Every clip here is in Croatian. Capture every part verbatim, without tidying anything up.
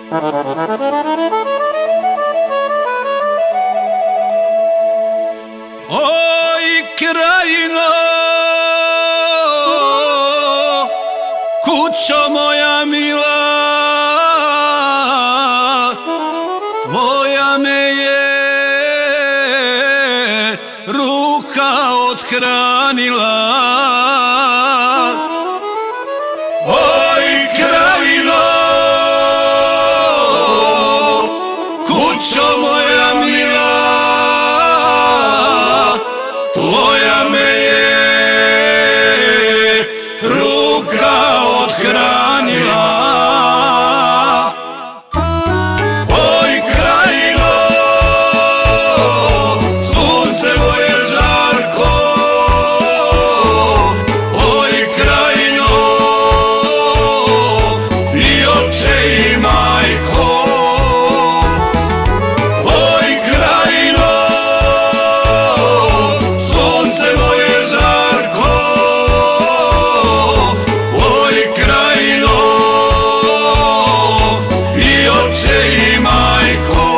Oj krajino, kućo moja mila, tvoja me je ruka othranila. Oj krajino, kućo moja mila, tvoja me je ruka othranila. Oj krajino, sunce moje žarko, oj krajino, i oče i majko. Oj krajino, sunce moje žarko, oj krajino, i oče i majko.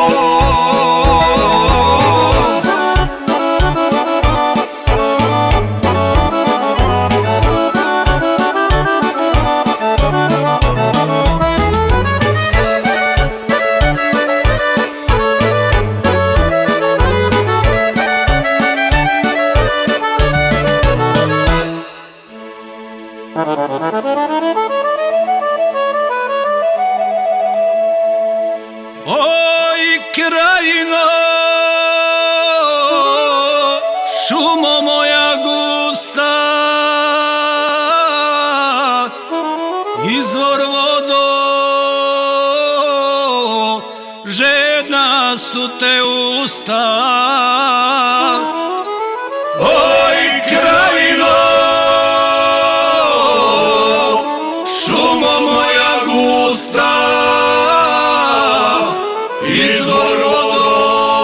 Oj krajino, šumo moja gusta, izvor vodo, žedna su te usta. Oj krajino, šumo moja gusta, izvor vodo,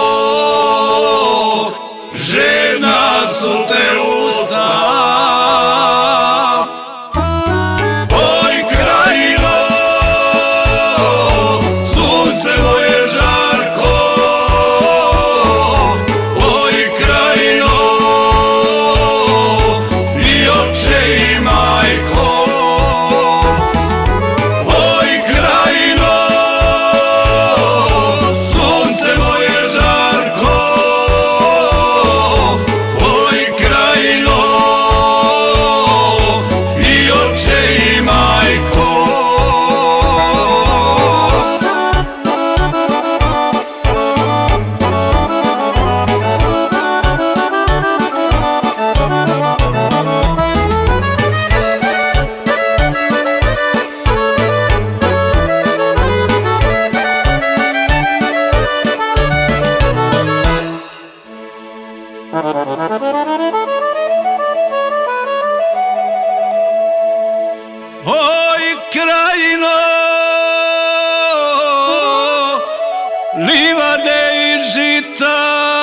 žedna su te usta. Oj krajino, sunce moje žarko, oj krajino, i oče i majko. Oj krajino, sunce moje žarko, oj krajino, i oče i majko. Oj krajino, livade i žita,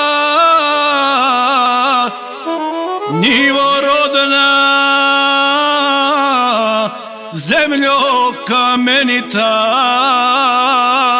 njivo rodna, zemljo kamenita.